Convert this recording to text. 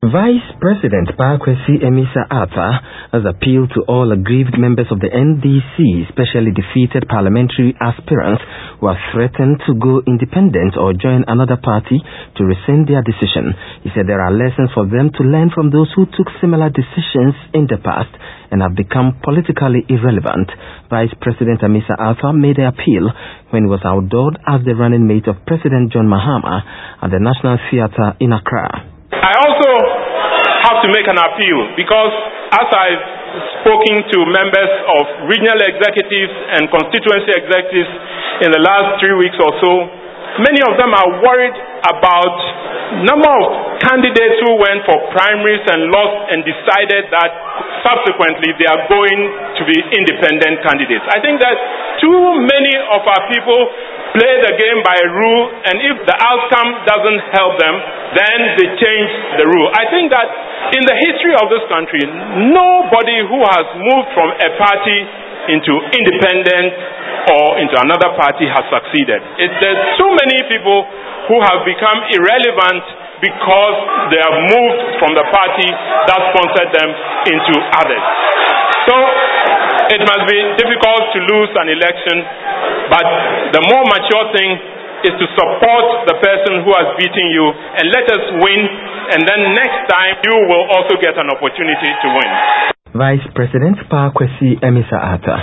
Vice President Pakwesi Amissah-Arthur has appealed to all aggrieved members of the NDC, especially defeated parliamentary aspirants who have threatened to go independent or join another party, to rescind their decision. He said there are lessons for them to learn from those who took similar decisions in the past and have become politically irrelevant. Vice President Amissah-Arthur made the appeal when he was outdoored as the running mate of President John Mahama at the National Theatre in Accra. I also have to make an appeal because as I've spoken to members of regional executives and constituency executives in the last 3 weeks or so, many of them are worried about number of candidates who went for primaries and lost and decided that subsequently they are going to be independent candidates. I think that too many of our people play the game by rule, and if the outcome doesn't help them, then they change the rule. I think that in the history of this country, nobody who has moved from a party into independent or into another party has succeeded. There's too many people who have become irrelevant because they have moved from the party that sponsored them into others. So it must be difficult to lose an election, but the more mature thing is to support the person who has beaten you and let us win, and then next time you will also get an opportunity to win. Vice President Pakwesi Amissah-Arthur.